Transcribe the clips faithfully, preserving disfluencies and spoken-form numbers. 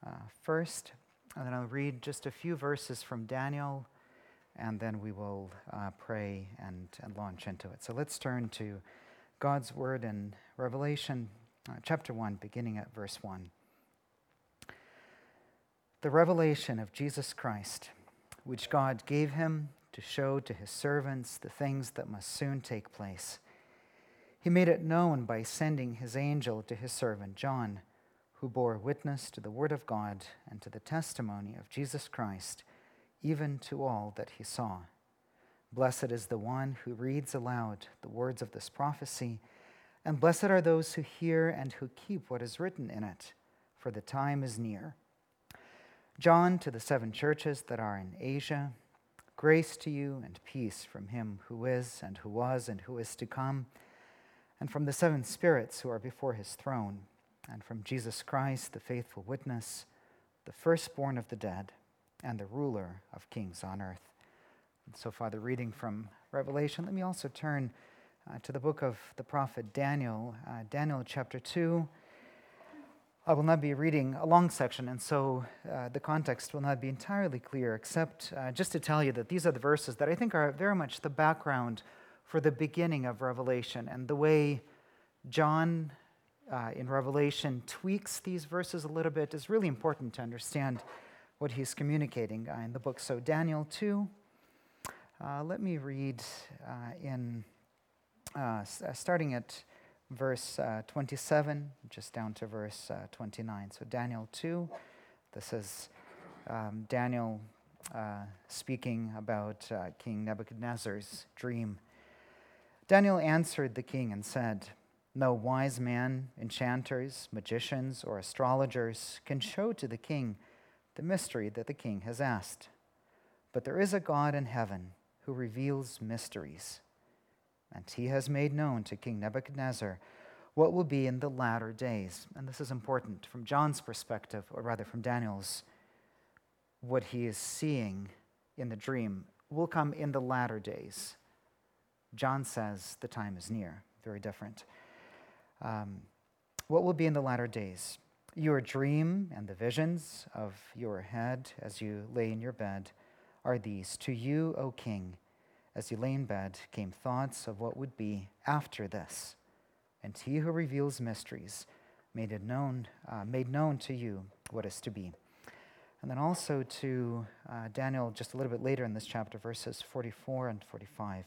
uh, first, and then I'll read just a few verses from Daniel, and then we will uh, pray and, and launch into it. So let's turn to God's Word in Revelation uh, chapter one, beginning at verse one. The revelation of Jesus Christ, which God gave him to show to his servants the things that must soon take place. He made it known by sending his angel to his servant John, who bore witness to the word of God and to the testimony of Jesus Christ, even to all that he saw. Blessed is the one who reads aloud the words of this prophecy, and blessed are those who hear and who keep what is written in it, for the time is near. John, to the seven churches that are in Asia, grace to you and peace from him who is and who was and who is to come, and from the seven spirits who are before his throne, and from Jesus Christ, the faithful witness, the firstborn of the dead, and the ruler of kings on earth. And so, Father, reading from Revelation, let me also turn uh, to the book of the prophet Daniel, uh, Daniel chapter two. I will not be reading a long section, and so uh, the context will not be entirely clear, except uh, just to tell you that these are the verses that I think are very much the background for the beginning of Revelation, and the way John uh, in Revelation tweaks these verses a little bit is really important to understand what he's communicating uh, in the book. So Daniel two, uh, let me read uh, in uh, starting at verse uh, twenty-seven, just down to verse uh, twenty-nine. So Daniel two, this is um, Daniel uh, speaking about uh, King Nebuchadnezzar's dream. Daniel answered the king and said, "No wise man, enchanters, magicians, or astrologers can show to the king the mystery that the king has asked. But there is a God in heaven who reveals mysteries. And he has made known to King Nebuchadnezzar what will be in the latter days." And this is important from John's perspective, or rather from Daniel's. What he is seeing in the dream will come in the latter days. John says the time is near. Very different. Um, what will be in the latter days? Your dream and the visions of your head as you lay in your bed are these. To you, O king, as you lay in bed, came thoughts of what would be after this. And he who reveals mysteries made it known, uh, made known to you what is to be. And then also to uh, Daniel, just a little bit later in this chapter, verses forty-four and forty-five.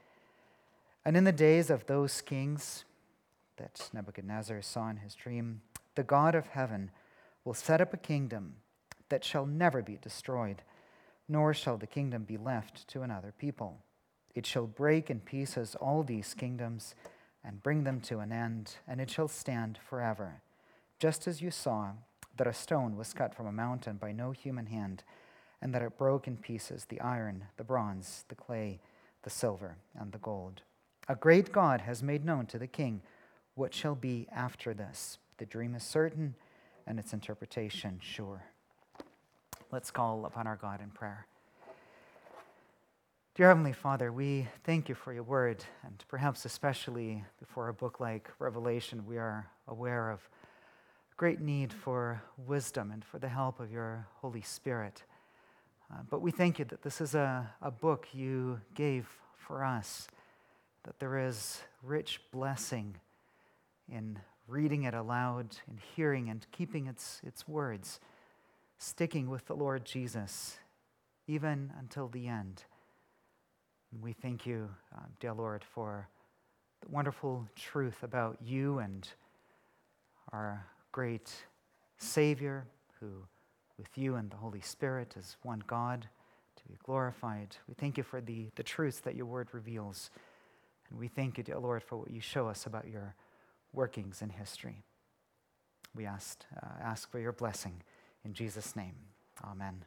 And in the days of those kings that Nebuchadnezzar saw in his dream, the God of heaven will set up a kingdom that shall never be destroyed, nor shall the kingdom be left to another people. It shall break in pieces all these kingdoms and bring them to an end, and it shall stand forever. Just as you saw that a stone was cut from a mountain by no human hand, and that it broke in pieces the iron, the bronze, the clay, the silver, and the gold. A great God has made known to the king what shall be after this. The dream is certain, and its interpretation sure. Let's call upon our God in prayer. Dear Heavenly Father, we thank you for your word, and perhaps especially before a book like Revelation, we are aware of great need for wisdom and for the help of your Holy Spirit. Uh, but we thank you that this is a, a book you gave for us, that there is rich blessing in reading it aloud, in hearing and keeping its, its words, sticking with the Lord Jesus, even until the end. We thank you, uh, dear Lord, for the wonderful truth about you and our great Savior, who with you and the Holy Spirit is one God to be glorified. We thank you for the, the truths that your word reveals. And we thank you, dear Lord, for what you show us about your workings in history. We ask, uh, ask for your blessing in Jesus' name. Amen.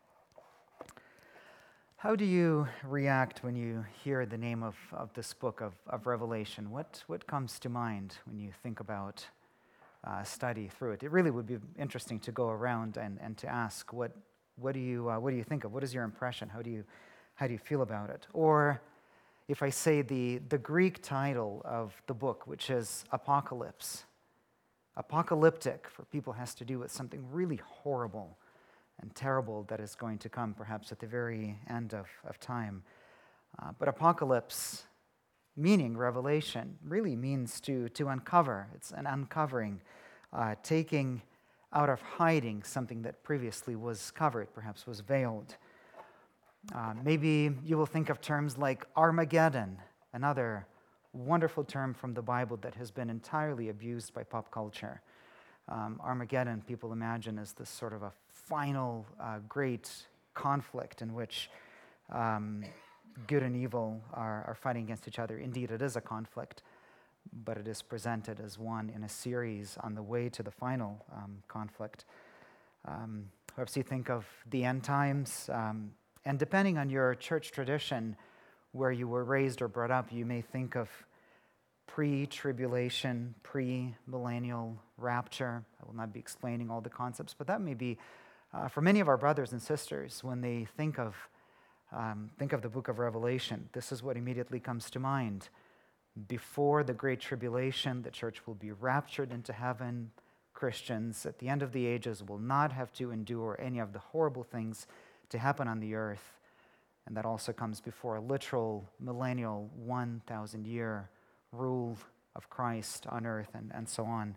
How do you react when you hear the name of, of this book of, of Revelation? What, what comes to mind when you think about uh, study through it? It really would be interesting to go around and, and to ask, what, what, do you, uh, what do you think of? What is your impression? How do you, how do you feel about it? Or if I say the, the Greek title of the book, which is Apocalypse, Apocalyptic for people has to do with something really horrible and terrible that is going to come, perhaps at the very end of, of time. Uh, but apocalypse, meaning revelation, really means to, to uncover. It's an uncovering, uh, taking out of hiding something that previously was covered, perhaps was veiled. Uh, maybe you will think of terms like Armageddon, another wonderful term from the Bible that has been entirely abused by pop culture. Um, Armageddon, people imagine, as this sort of a final uh, great conflict in which um, good and evil are, are fighting against each other. Indeed, it is a conflict, but it is presented as one in a series on the way to the final um, conflict. Um, perhaps you think of the end times, um, and depending on your church tradition, where you were raised or brought up, you may think of pre-tribulation, pre-millennial rapture. I will not be explaining all the concepts, but that may be, uh, for many of our brothers and sisters, when they think of um, think of the book of Revelation, this is what immediately comes to mind. Before the Great Tribulation, the church will be raptured into heaven. Christians at the end of the ages will not have to endure any of the horrible things to happen on the earth. And that also comes before a literal millennial one thousand year rule of Christ on earth, and, and so on.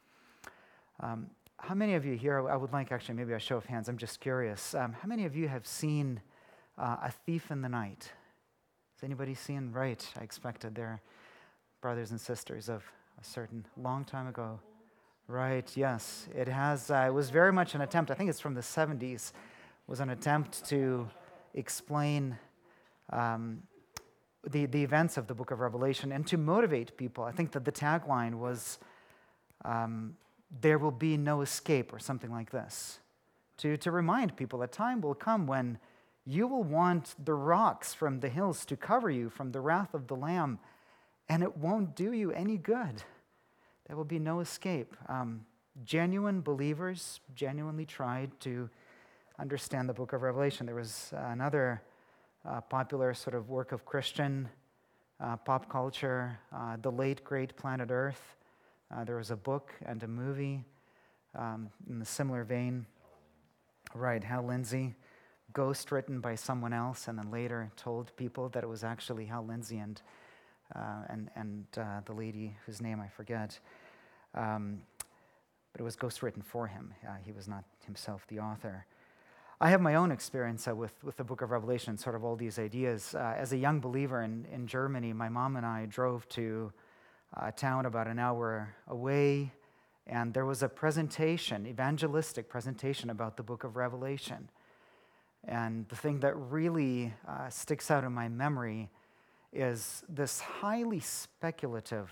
Um, how many of you here, I would like actually maybe a show of hands, I'm just curious. Um, how many of you have seen uh, A Thief in the Night? Has anybody seen? Right, I expected. They're brothers and sisters of a certain long time ago. Right, yes. It has, uh, it was very much an attempt, I think it's from the seventies, was an attempt to explain um, the, the events of the book of Revelation and to motivate people. I think that the tagline was, um, there will be no escape, or something like this. To, to remind people a time will come when you will want the rocks from the hills to cover you from the wrath of the Lamb, and it won't do you any good. There will be no escape. Um, genuine believers genuinely tried to understand the book of Revelation. There was uh, another uh, popular sort of work of Christian uh, pop culture, uh, The Late Great Planet Earth. Uh, there was a book and a movie um, in the similar vein. Right, Hal Lindsey, ghost written by someone else, and then later told people that it was actually Hal Lindsey and uh, and and uh, the lady whose name I forget. Um, but it was ghost written for him. Uh, he was not himself the author. I have my own experience uh, with, with the book of Revelation, sort of all these ideas. Uh, as a young believer in, in Germany, my mom and I drove to a town about an hour away, and there was a presentation, evangelistic presentation about the book of Revelation. And the thing that really uh, sticks out in my memory is this highly speculative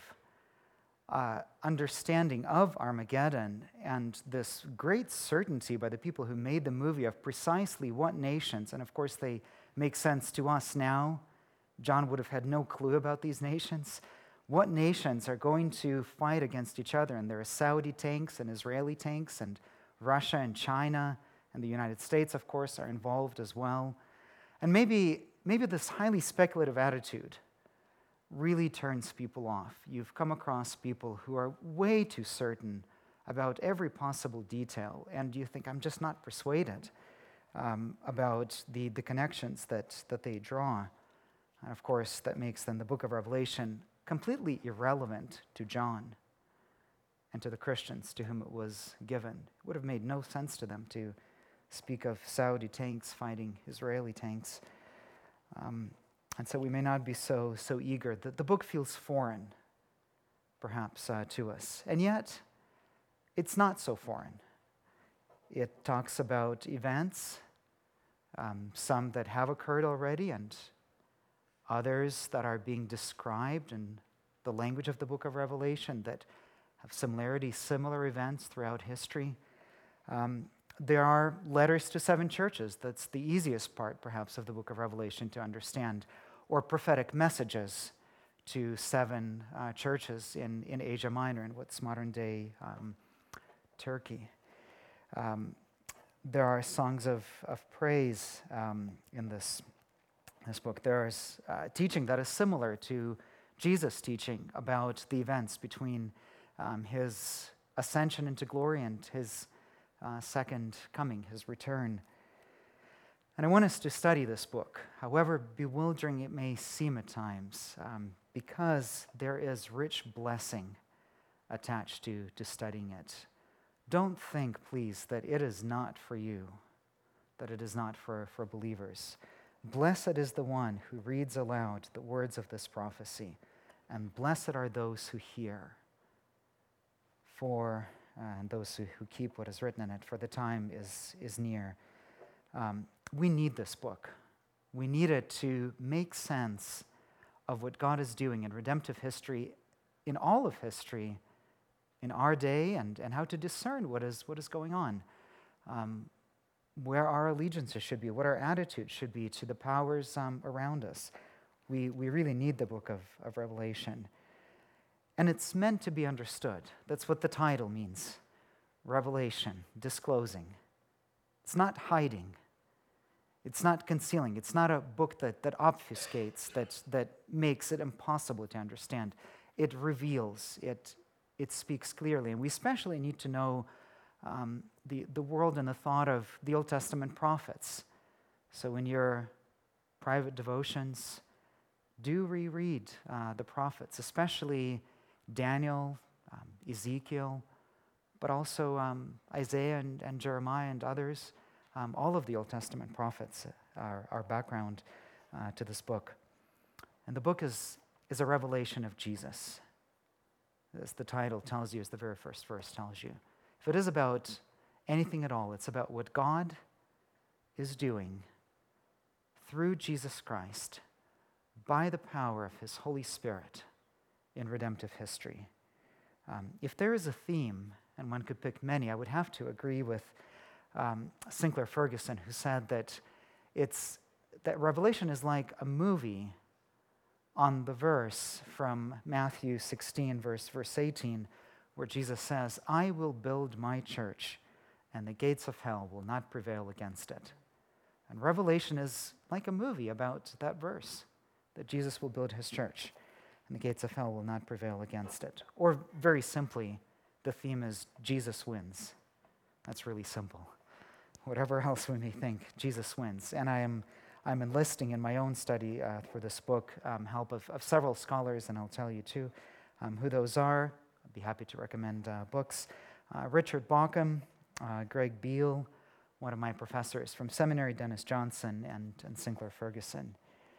Uh, understanding of Armageddon and this great certainty by the people who made the movie of precisely what nations, and of course they make sense to us now. John would have had no clue about these nations. What nations are going to fight against each other? And there are Saudi tanks and Israeli tanks, and Russia and China and the United States, of course, are involved as well. And maybe, maybe this highly speculative attitude really turns people off. You've come across people who are way too certain about every possible detail, and you think, I'm just not persuaded um, about the, the connections that, that they draw. And of course, that makes then the book of Revelation completely irrelevant to John and to the Christians to whom it was given. It would have made no sense to them to speak of Saudi tanks fighting Israeli tanks. Um, And so we may not be so so eager. The, the book feels foreign, perhaps, uh, to us. And yet, it's not so foreign. It talks about events, um, some that have occurred already, and others that are being described in the language of the book of Revelation that have similarity, similar events throughout history. Um, there are letters to seven churches. That's the easiest part, perhaps, of the book of Revelation to understand. Or prophetic messages to seven uh, churches in, in Asia Minor, in what's modern-day um, Turkey. Um, there are songs of, of praise um, in this, this book. There is uh, teaching that is similar to Jesus' teaching about the events between um, his ascension into glory and his uh, second coming, his return. And I want us to study this book, however bewildering it may seem at times, um, because there is rich blessing attached to, to studying it. Don't think, please, that it is not for you, that it is not for, for believers. Blessed is the one who reads aloud the words of this prophecy, and blessed are those who hear, for uh, and those who, who keep what is written in it, for the time is, is near. Um, we need this book. We need it to make sense of what God is doing in redemptive history, in all of history, in our day, and, and how to discern what is, what is going on. Um, where our allegiances should be, what our attitude should be to the powers um, around us. We, we really need the book of, of Revelation. And it's meant to be understood. That's what the title means. Revelation, disclosing. It's not hiding. It's not concealing. It's not a book that, that obfuscates, that, that makes it impossible to understand. It reveals, it, it speaks clearly. And we especially need to know um, the, the world and the thought of the Old Testament prophets. So in your private devotions, do reread uh, the prophets, especially Daniel, um, Ezekiel, but also um, Isaiah and, and Jeremiah and others. Um, all of the Old Testament prophets are, are background uh, to this book. And the book is, is a revelation of Jesus. As the title tells you, as the very first verse tells you. If it is about anything at all, it's about what God is doing through Jesus Christ by the power of his Holy Spirit in redemptive history. Um, if there is a theme, and one could pick many, I would have to agree with um, Sinclair Ferguson, who said that it's that Revelation is like a movie on the verse from Matthew sixteen, verse, verse eighteen, where Jesus says, I will build my church, and the gates of hell will not prevail against it. And Revelation is like a movie about that verse, that Jesus will build his church, and the gates of hell will not prevail against it. Or very simply, the theme is Jesus wins. That's really simple. Whatever else we may think, Jesus wins. And I am I'm enlisting in my own study uh, for this book um, help of, of several scholars, and I'll tell you too um, who those are. I'd be happy to recommend uh, books. Uh, Richard Bauckham, uh, Greg Beale, one of my professors from seminary, Dennis Johnson, and, and Sinclair Ferguson.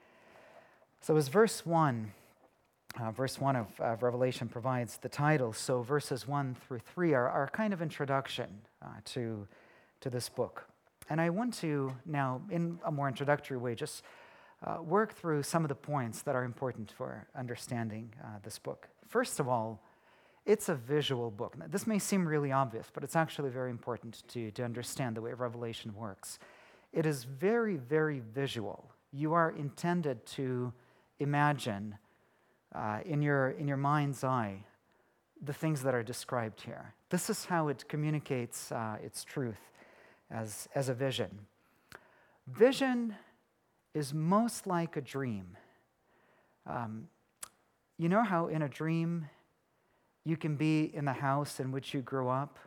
So as verse one, uh, verse one of, of Revelation provides the title, so verses one through three are, are kind of introduction uh, to, to this book. And I want to now, in a more introductory way, just uh, work through some of the points that are important for understanding uh, this book. First of all, it's a visual book. Now, this may seem really obvious, but it's actually very important to, to understand the way Revelation works. It is very, very visual. You are intended to imagine uh, in your, in your mind's eye the things that are described here. This is how it communicates uh, its truth. As, as a vision. Vision is most like a dream. Um, you know how in a dream you can be in the house in which you grew up,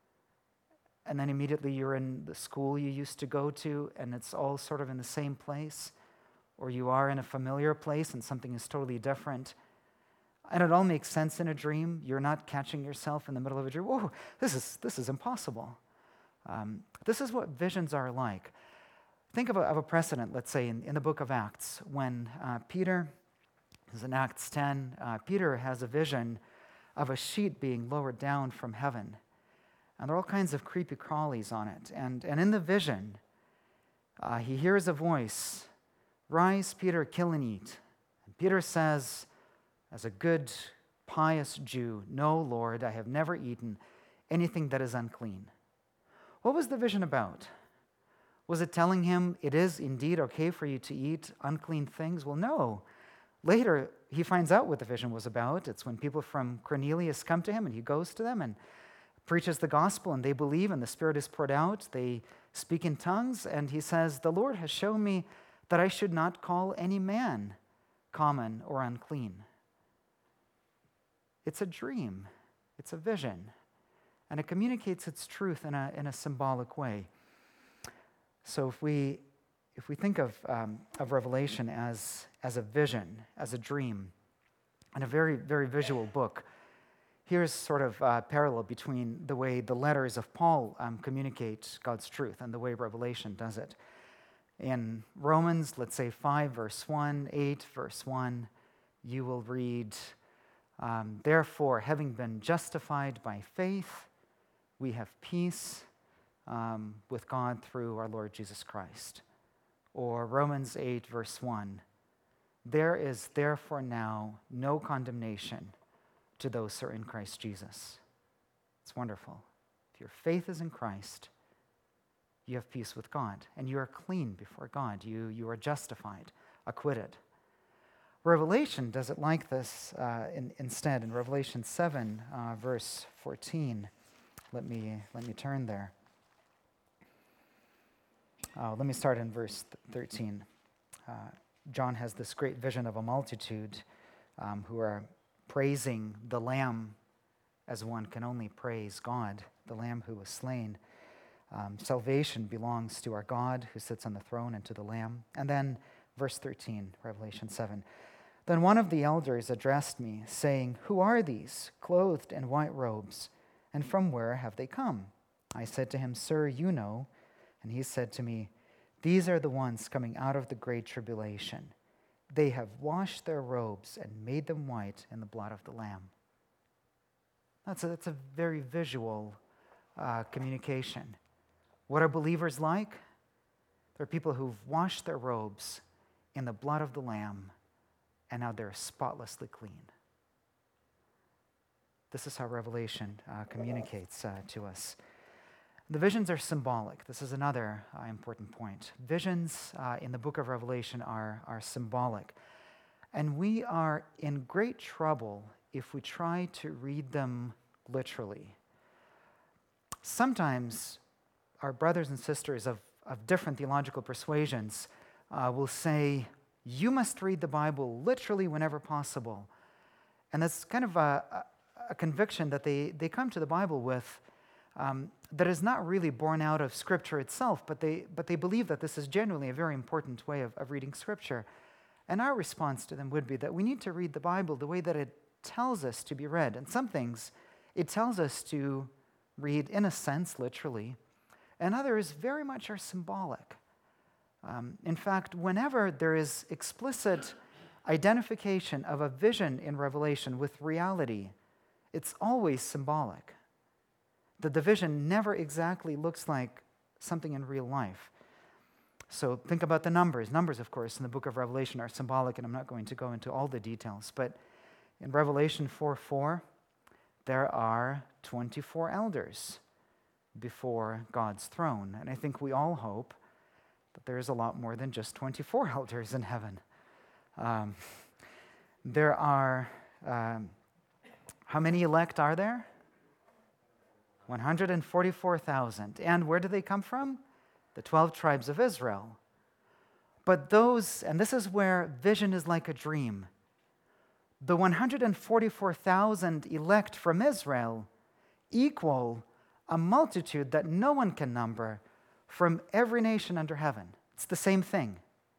and then immediately you're in the school you used to go to, and it's all sort of in the same place, or you are in a familiar place and something is totally different. And it all makes sense in a dream. You're not catching yourself in the middle of a dream. Whoa, this is, this is impossible. Um, this is what visions are like. Think of a, of a precedent, let's say, in, in the book of Acts, when uh, Peter, this is in Acts ten, uh, Peter has a vision of a sheet being lowered down from heaven. And there are all kinds of creepy crawlies on it. And, and in the vision, uh, he hears a voice, "Rise, Peter, kill and eat." And Peter says, as a good, pious Jew, "No, Lord, I have never eaten anything that is unclean." What was the vision about? Was it telling him it is indeed okay for you to eat unclean things? Well, no. Later, he finds out what the vision was about. It's when people from Cornelius come to him, and he goes to them and preaches the gospel, and they believe, and the Spirit is poured out. They speak in tongues, and he says, "The Lord has shown me that I should not call any man common or unclean." It's a dream. It's a vision. and it communicates its truth in a, in a symbolic way. So if we if we think of, um, of Revelation as, as a vision, as a dream, and a very, very visual book, here's sort of a parallel between the way the letters of Paul um, communicate God's truth and the way Revelation does it. In Romans, let's say five, verse one, eight, verse one, you will read, um, therefore, having been justified by faith, we have peace um, with God through our Lord Jesus Christ. Or Romans eight, verse one, there is therefore now no condemnation to those who are in Christ Jesus. It's wonderful. If your faith is in Christ, you have peace with God, and you are clean before God. You, you are justified, acquitted. Revelation does it like this uh, in, instead. In Revelation seven, uh, verse fourteen, let me, let me turn there. Uh, let me start in verse thirteen. Uh, John has this great vision of a multitude um, who are praising the Lamb as one can only praise God, the Lamb who was slain. Um, salvation belongs to our God who sits on the throne and to the Lamb. And then verse thirteen, Revelation seven. Then one of the elders addressed me, saying, who are these, clothed in white robes, and from where have they come? I said to him, sir, you know. And he said to me, these are the ones coming out of the great tribulation. They have washed their robes and made them white in the blood of the Lamb. That's a, that's a very visual uh, communication. What are believers like? They're people who've washed their robes in the blood of the Lamb, and now they're spotlessly clean. This is how Revelation uh, communicates uh, to us. The visions are symbolic. This is another uh, important point. Visions uh, in the book of Revelation are, are symbolic. And we are in great trouble if we try to read them literally. Sometimes our brothers and sisters of, of different theological persuasions uh, will say, you must read the Bible literally whenever possible. And that's kind of a, a, a conviction that they, they come to the Bible with um, that is not really born out of Scripture itself, but they, but they believe that this is genuinely a very important way of, of reading Scripture. And our response to them would be that we need to read the Bible the way that it tells us to be read. And some things it tells us to read, in a sense, literally, and others very much are symbolic. Um, in fact, whenever there is explicit identification of a vision in Revelation with reality, it's always symbolic. That the vision never exactly looks like something in real life. So think about the numbers. Numbers, of course, in the book of Revelation are symbolic, and I'm not going to go into all the details. But in Revelation four four, there are twenty-four elders before God's throne. And I think we all hope that there is a lot more than just twenty-four elders in heaven. Um, there are, um, how many elect are there? one hundred forty-four thousand. And where do they come from? The twelve tribes of Israel. But those, and this is where vision is like a dream, the one hundred forty-four thousand elect from Israel equal a multitude that no one can number from every nation under heaven. It's the same thing.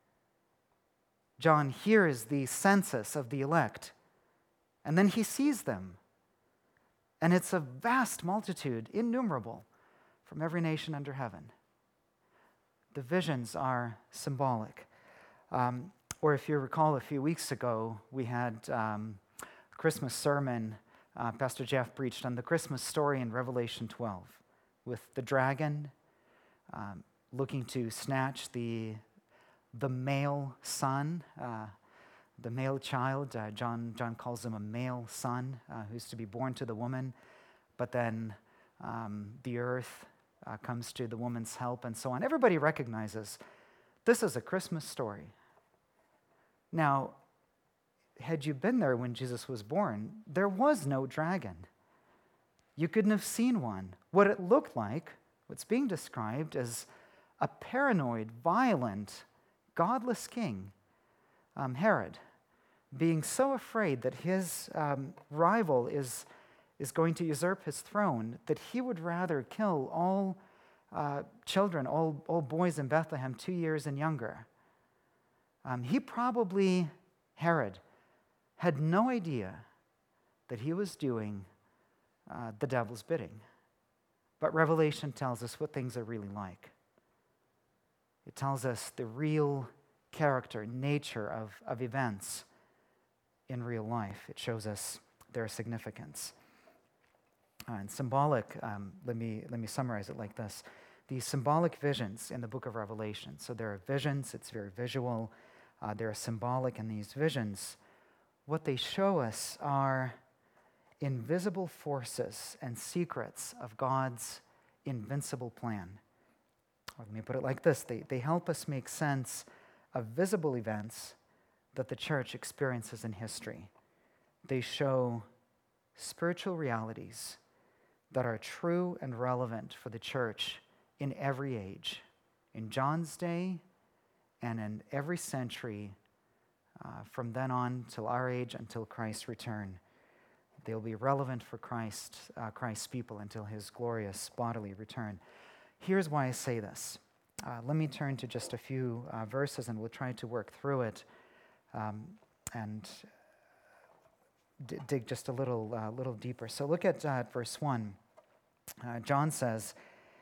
John hears the census of the elect, and then he sees them. And it's a vast multitude, innumerable, from every nation under heaven. The visions are symbolic. Um, or if you recall, a few weeks ago, we had um, a Christmas sermon. Uh, Pastor Jeff preached on the Christmas story in Revelation twelve, with the dragon um, looking to snatch the, the male son, uh, the male child. Uh, John, John calls him a male son uh, who's to be born to the woman, but then um, the earth uh, comes to the woman's help and so on. Everybody recognizes this is a Christmas story. Now, had you been there when Jesus was born, there was no dragon. You couldn't have seen one. What it looked like, what's being described as a paranoid, violent, godless king, um, Herod, being so afraid that his um, rival is, is going to usurp his throne, that he would rather kill all uh, children, all, all boys in Bethlehem two years and younger. Um, he probably, Herod, had no idea that he was doing uh, the devil's bidding. But Revelation tells us what things are really like. It tells us the real character, nature of, of events in real life. It shows us their significance. Uh, and symbolic, um, let me, let me summarize it like this. These symbolic visions in the book of Revelation. So there are visions, it's very visual. Uh, there are symbolic in these visions. What they show us are invisible forces and secrets of God's invincible plan. Or let me put it like this. They, they help us make sense of visible events that the church experiences in history. They show spiritual realities that are true and relevant for the church in every age, in John's day and in every century uh, from then on till our age, until Christ's return. They'll be relevant for Christ, uh, Christ's people until his glorious bodily return. Here's why I say this. Uh, let me turn to just a few uh, verses and we'll try to work through it um, and d- dig just a little, uh, little deeper. So look at uh, verse one. Uh, John says,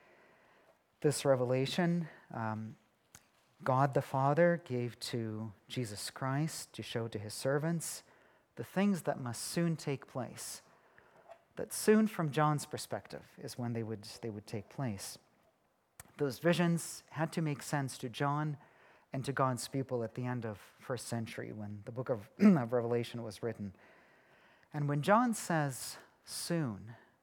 this revelation um, God the Father gave to Jesus Christ to show to his servants the things that must soon take place. That soon, from John's perspective, is when they would, they would take place. Those visions had to make sense to John and to God's people at the end of first century when the book of, of Revelation was written. And when John says soon,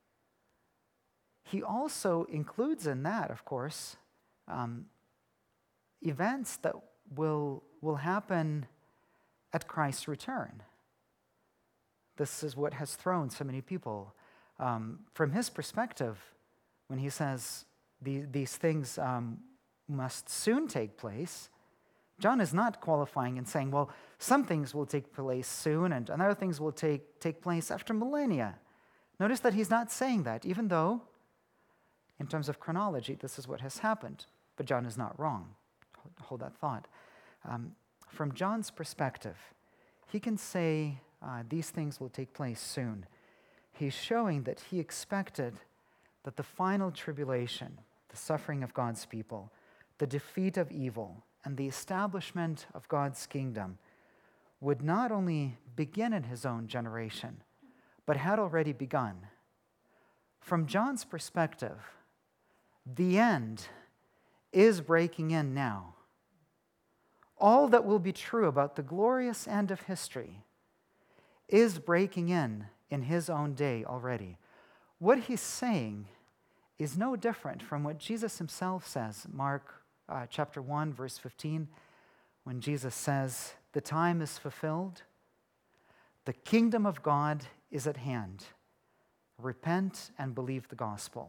he also includes in that, of course, um, events that will, will happen at Christ's return. This is what has thrown so many people. Um, from his perspective, when he says the, these things um, must soon take place, John is not qualifying and saying, well, some things will take place soon and other things will take, take place after millennia. Notice that he's not saying that, even though, in terms of chronology, this is what has happened. But John is not wrong. Hold that thought. Um, from John's perspective, he can say uh, these things will take place soon. He's showing that he expected that the final tribulation, the suffering of God's people, the defeat of evil, and the establishment of God's kingdom would not only begin in his own generation, but had already begun. From John's perspective, the end is breaking in now. All that will be true about the glorious end of history is breaking in in his own day already. What he's saying is no different from what Jesus himself says, Mark uh, chapter one, verse fifteen, when Jesus says, the time is fulfilled, the kingdom of God is at hand. Repent and believe the gospel.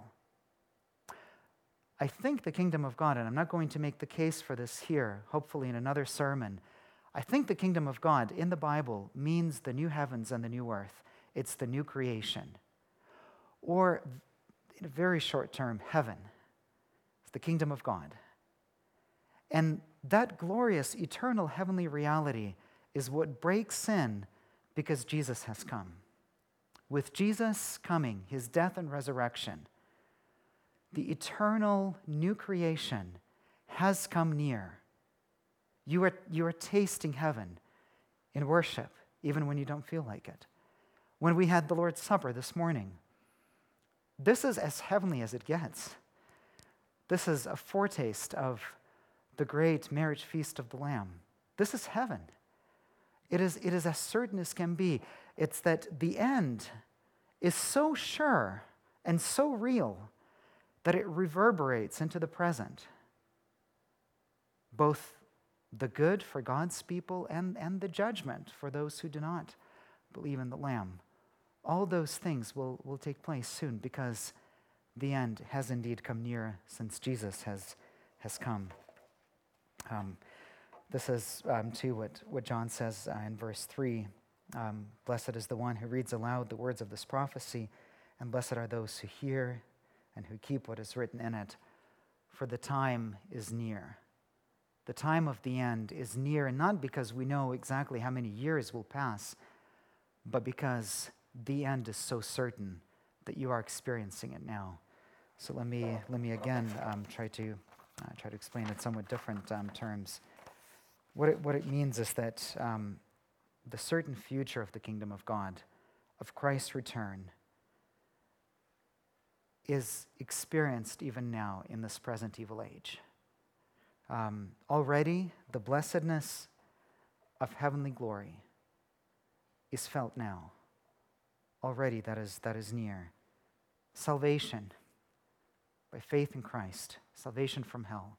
I think the kingdom of God, and I'm not going to make the case for this here, hopefully in another sermon, I think the kingdom of God in the Bible means the new heavens and the new earth. It's the new creation. Or, in a very short term, heaven. It's the kingdom of God. And that glorious, eternal, heavenly reality is what breaks in because Jesus has come. With Jesus coming, his death and resurrection, the eternal new creation has come near. You are, you are tasting heaven in worship, even when you don't feel like it. When we had the Lord's Supper this morning, this is as heavenly as it gets. This is a foretaste of the great marriage feast of the Lamb. This is heaven. It is, it is as certain as can be. It's that the end is so sure and so real that it reverberates into the present. Both the good for God's people and, and the judgment for those who do not believe in the Lamb. All those things will, will take place soon because the end has indeed come near since Jesus has, has come. Um, this is, um, too, what, what John says uh, in verse three. Um, Blessed is the one who reads aloud the words of this prophecy, and blessed are those who hear and who keep what is written in it, for the time is near. The time of the end is near, and not because we know exactly how many years will pass, but because the end is so certain that you are experiencing it now. So let me let me again um, try to uh, try to explain it somewhat different um, terms. What it, what it means is that um, the certain future of the kingdom of God, of Christ's return, is experienced even now in this present evil age. Um, already, the blessedness of heavenly glory is felt now. Already, that is, that is near. Salvation by faith in Christ, salvation from hell,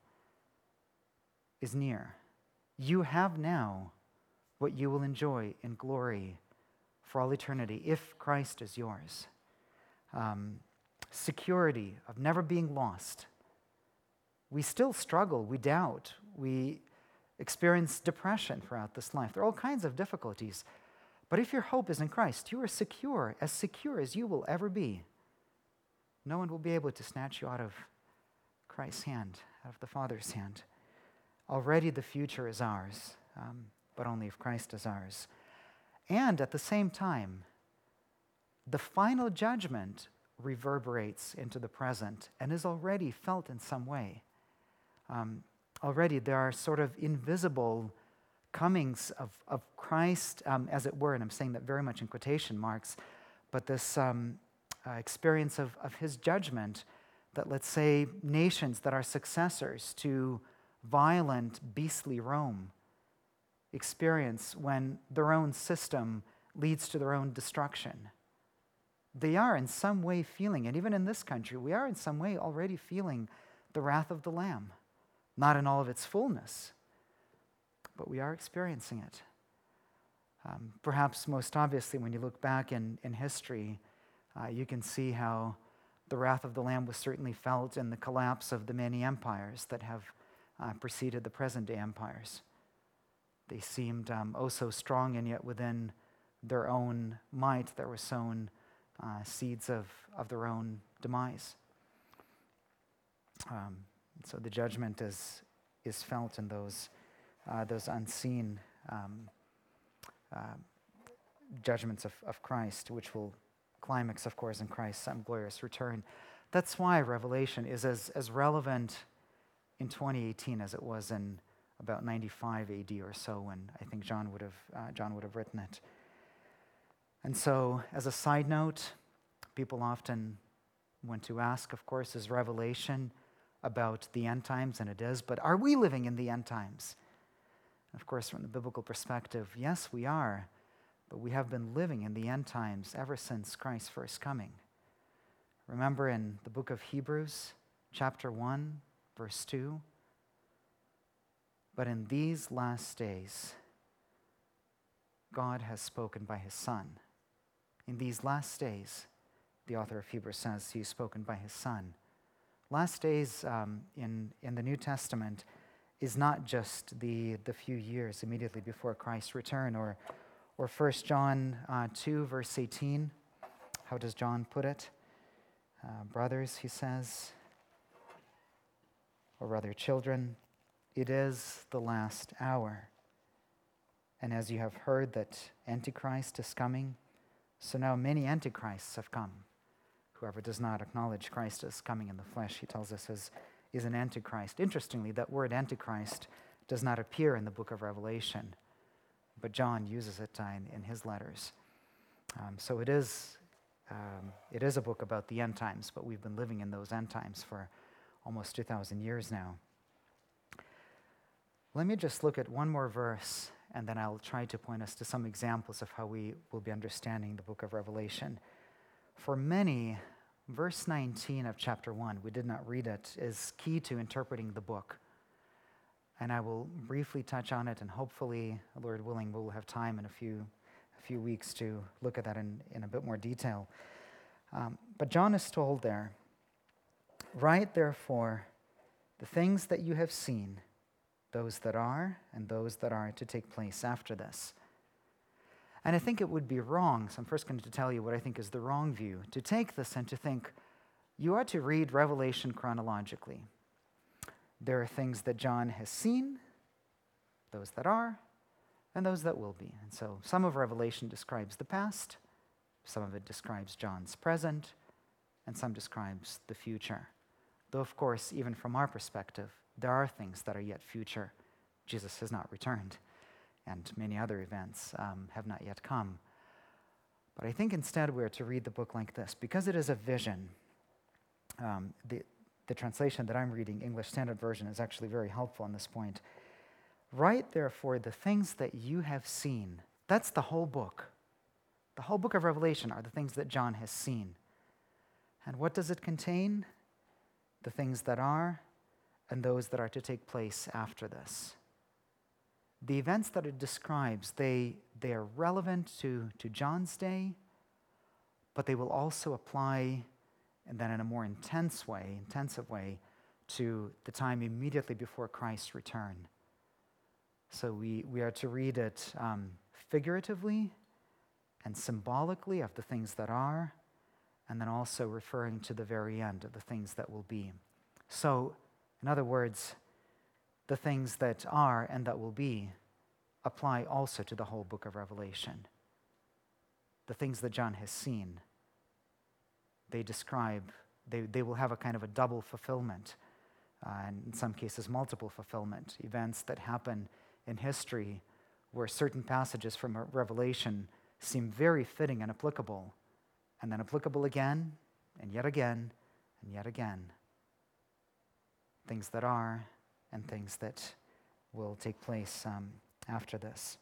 is near. You have now what you will enjoy in glory for all eternity if Christ is yours. Um, security of never being lost. We still struggle, we doubt, we experience depression throughout this life. There are all kinds of difficulties. But if your hope is in Christ, you are secure, as secure as you will ever be. No one will be able to snatch you out of Christ's hand, out of the Father's hand. Already the future is ours, um, but only if Christ is ours. And at the same time, the final judgment reverberates into the present and is already felt in some way. Um, already there are sort of invisible comings of, of Christ, um, as it were, and I'm saying that very much in quotation marks, but this um, uh, experience of, of his judgment that, let's say, nations that are successors to violent, beastly Rome experience when their own system leads to their own destruction. They are in some way feeling, and even in this country, we are in some way already feeling the wrath of the Lamb. Not in all of its fullness, but we are experiencing it. Um, perhaps most obviously, when you look back in, in history, uh, you can see how the wrath of the Lamb was certainly felt in the collapse of the many empires that have uh, preceded the present-day empires. They seemed um, oh so strong, and yet within their own might there were sown uh, seeds of, of their own demise. Um, so the judgment is is felt in those uh, those unseen um, uh, judgments of, of Christ, which will climax, of course, in Christ's um, glorious return. That's why Revelation is as, as relevant in twenty eighteen as it was in about ninety-five A D or so, when I think John would have uh, John would have written it. And so, as a side note, people often want to ask, of course, is Revelation about the end times? And it is, but are we living in the end times? Of course, from the biblical perspective, yes, we are, but we have been living in the end times ever since Christ's first coming. Remember in the book of Hebrews, chapter one, verse two, but in these last days, God has spoken by his Son. In these last days, the author of Hebrews says he's spoken by his Son. Last days um, in, in the New Testament is not just the, the few years immediately before Christ's return, or, or First John uh, two, verse eighteen. How does John put it? Uh, Brothers, he says, or rather children, it is the last hour. And as you have heard that Antichrist is coming, so now many Antichrists have come. Whoever does not acknowledge Christ as coming in the flesh, he tells us, is, is an Antichrist. Interestingly, that word Antichrist does not appear in the book of Revelation, but John uses it in, in his letters. Um, so it is, um, it is a book about the end times, but we've been living in those end times for almost two thousand years now. Let me just look at one more verse, and then I'll try to point us to some examples of how we will be understanding the book of Revelation. For many, verse nineteen of chapter one, we did not read it, is key to interpreting the book. And I will briefly touch on it, and hopefully, Lord willing, we'll have time in a few, a few weeks to look at that in, in a bit more detail. Um, but John is told there, "Write therefore the things that you have seen, those that are and those that are to take place after this." And I think it would be wrong, so I'm first going to tell you what I think is the wrong view, to take this and to think you are to read Revelation chronologically. There are things that John has seen, those that are, and those that will be. And so some of Revelation describes the past, some of it describes John's present, and some describes the future. Though, of course, even from our perspective, there are things that are yet future. Jesus has not returned, and many other events um, have not yet come. But I think instead we're to read the book like this. Because it is a vision, um, the, the translation that I'm reading, English Standard Version, is actually very helpful on this point. Write, therefore, the things that you have seen. That's the whole book. The whole book of Revelation are the things that John has seen. And what does it contain? The things that are and those that are to take place after this. The events that it describes, they, they are relevant to, to John's day, but they will also apply, and then in a more intense way, intensive way, to the time immediately before Christ's return. So we, we are to read it um, figuratively and symbolically of the things that are, and then also referring to the very end of the things that will be. So, in other words, the things that are and that will be apply also to the whole book of Revelation. The things that John has seen, they describe, they, they will have a kind of a double fulfillment, uh, and in some cases multiple fulfillment, events that happen in history where certain passages from Revelation seem very fitting and applicable, and then applicable again, and yet again, and yet again. Things that are and things that will take place um, after this.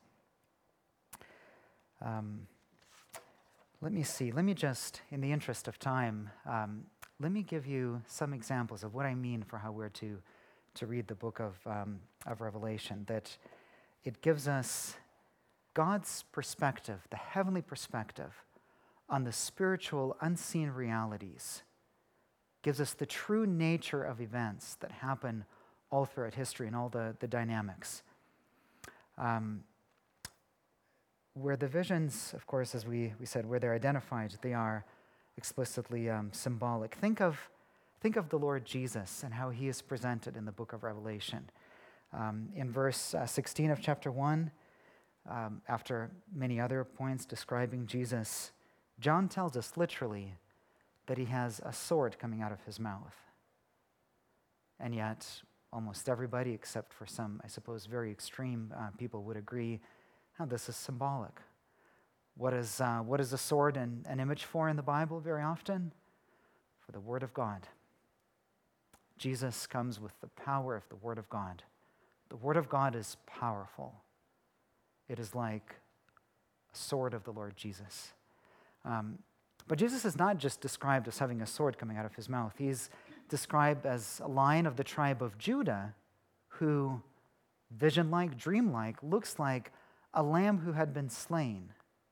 Um, let me see. Let me just, in the interest of time, um, let me give you some examples of what I mean for how we're to, to read the book of, um, of Revelation, that it gives us God's perspective, the heavenly perspective, on the spiritual, unseen realities, gives us the true nature of events that happen all throughout history and all the, the dynamics. Um, where the visions, of course, as we, we said, where they're identified, they are explicitly um, symbolic. Think of, think of the Lord Jesus and how he is presented in the book of Revelation. Um, in verse uh, sixteen of chapter one, um, after many other points describing Jesus, John tells us literally that he has a sword coming out of his mouth. And yet, almost everybody, except for some, I suppose, very extreme uh, people, would agree, oh, this is symbolic. What is, uh, what is a sword an, an image for in the Bible very often? For the Word of God. Jesus comes with the power of the Word of God. The Word of God is powerful. It is like a sword of the Lord Jesus. Um, but Jesus is not just described as having a sword coming out of his mouth. He's described as a lion of the tribe of Judah who, vision-like, dream-like, looks like a lamb who had been slain.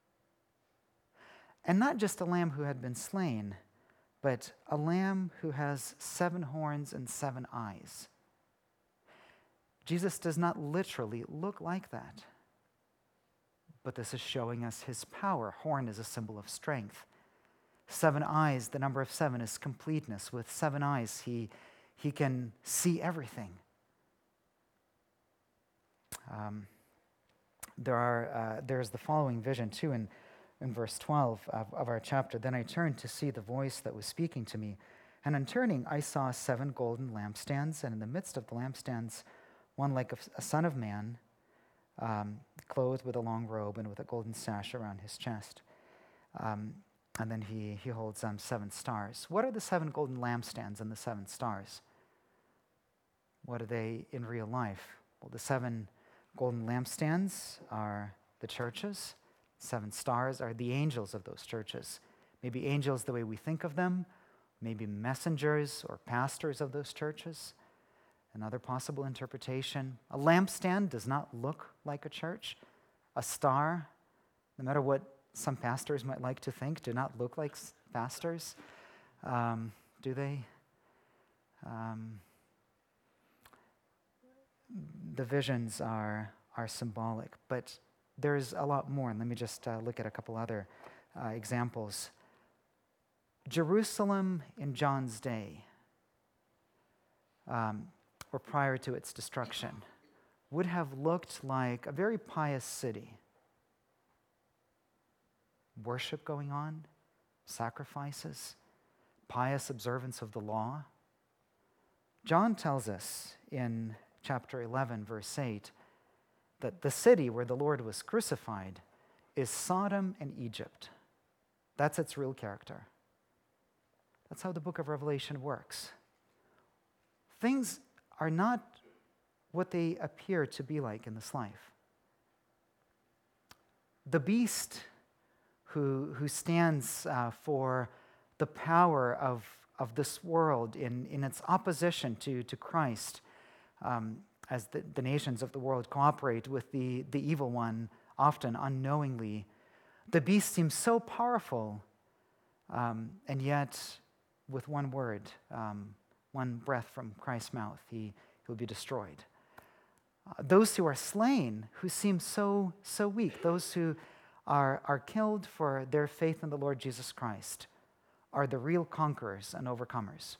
And not just a lamb who had been slain, but a lamb who has seven horns and seven eyes. Jesus does not literally look like that. But this is showing us his power. Horn is a symbol of strength. Seven eyes, the number of seven is completeness. With seven eyes, he, he can see everything. Um, there are uh, there's the following vision too in, in verse twelve of, of our chapter. Then I turned to see the voice that was speaking to me. And on turning, I saw seven golden lampstands, and in the midst of the lampstands, one like a, a son of man, Um, clothed with a long robe and with a golden sash around his chest. Um, and then he, he holds um, seven stars. What are the seven golden lampstands and the seven stars? What are they in real life? Well, the seven golden lampstands are the churches. Seven stars are the angels of those churches. Maybe angels the way we think of them, maybe messengers or pastors of those churches. Another possible interpretation, a lampstand does not look like a church. A star, no matter what some pastors might like to think, do not look like pastors. Um, do they? Um, the visions are, are symbolic, but there's a lot more, and let me just uh, look at a couple other uh, examples. Jerusalem in John's day, um, or prior to its destruction, would have looked like a very pious city. Worship going on, sacrifices, pious observance of the law. John tells us in chapter eleven, verse eight, that the city where the Lord was crucified is Sodom and Egypt. That's its real character. That's how the book of Revelation works. Things are not what they appear to be like in this life. The beast who, who stands uh, for the power of, of this world in, in its opposition to, to Christ, um, as the, the nations of the world cooperate with the, the evil one, often unknowingly, the beast seems so powerful, um, and yet with one word, um, one breath from Christ's mouth, he will be destroyed. Uh, those who are slain, who seem so, so weak, those who are, are killed for their faith in the Lord Jesus Christ, are the real conquerors and overcomers.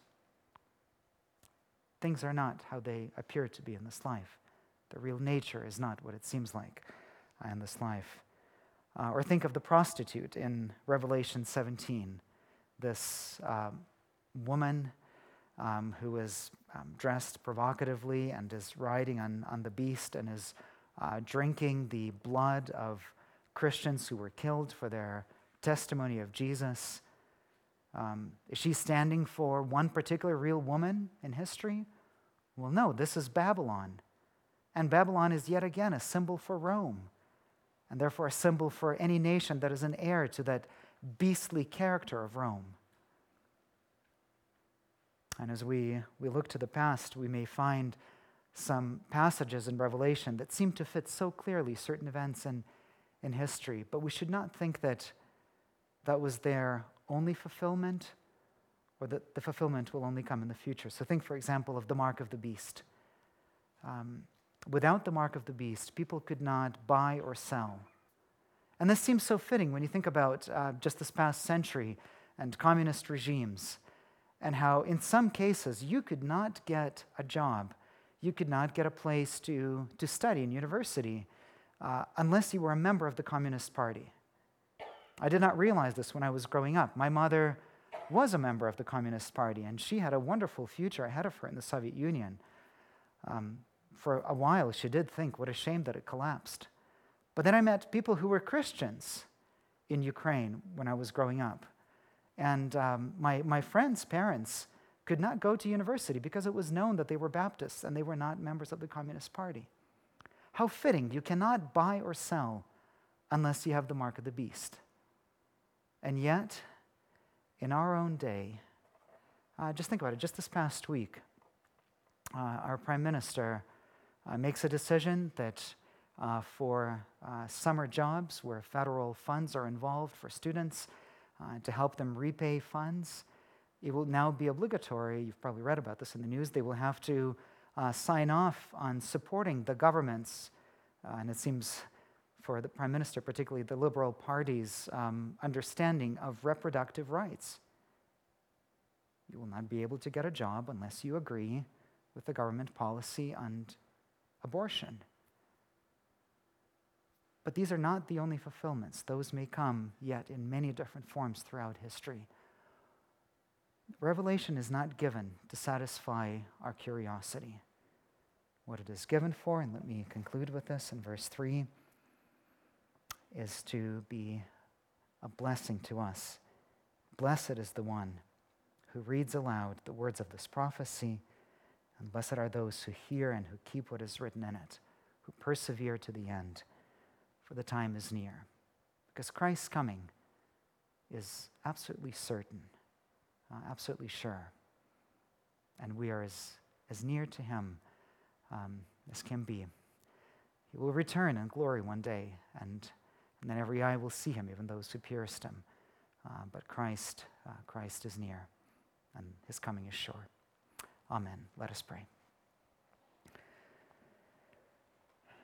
Things are not how they appear to be in this life. The real nature is not what it seems like in this life. Uh, or think of the prostitute in Revelation seventeen, this um, woman um, who is um, dressed provocatively and is riding on, on the beast and is uh, drinking the blood of Christians who were killed for their testimony of Jesus. Um, is she standing for one particular real woman in history? Well, no, this is Babylon. And Babylon is yet again a symbol for Rome, and therefore a symbol for any nation that is an heir to that beastly character of Rome. And as we, we look to the past, we may find some passages in Revelation that seem to fit so clearly certain events in, in history, but we should not think that that was their only fulfillment, or that the fulfillment will only come in the future. So think, for example, of the mark of the beast. Um, without the mark of the beast, people could not buy or sell. And this seems so fitting when you think about uh, just this past century and communist regimes, and how in some cases you could not get a job, you could not get a place to, to study in university uh, unless you were a member of the Communist Party. I did not realize this when I was growing up. My mother was a member of the Communist Party, and she had a wonderful future ahead of her in the Soviet Union. Um, for a while, she did think, what a shame that it collapsed. But then I met people who were Christians in Ukraine when I was growing up. And um, my, my friends' parents could not go to university because it was known that they were Baptists and they were not members of the Communist Party. How fitting. You cannot buy or sell unless you have the mark of the beast. And yet, in our own day, uh, just think about it, just this past week, uh, our Prime Minister uh, makes a decision that uh, for uh, summer jobs where federal funds are involved for students uh, to help them repay funds, it will now be obligatory, you've probably read about this in the news, they will have to uh, sign off on supporting the government's, uh, and it seems for the Prime Minister, particularly the Liberal Party's um, understanding of reproductive rights. You will not be able to get a job unless you agree with the government policy on abortion. But these are not the only fulfillments. Those may come yet in many different forms throughout history. Revelation is not given to satisfy our curiosity. What it is given for, and let me conclude with this in verse three, is to be a blessing to us. Blessed is the one who reads aloud the words of this prophecy, and blessed are those who hear and who keep what is written in it, who persevere to the end, for the time is near. Because Christ's coming is absolutely certain, uh, absolutely sure, and we are as, as near to him um, as can be. He will return in glory one day, and And then every eye will see him, even those who pierced him. Uh, but Christ, uh, Christ is near, and his coming is sure. Amen. Let us pray.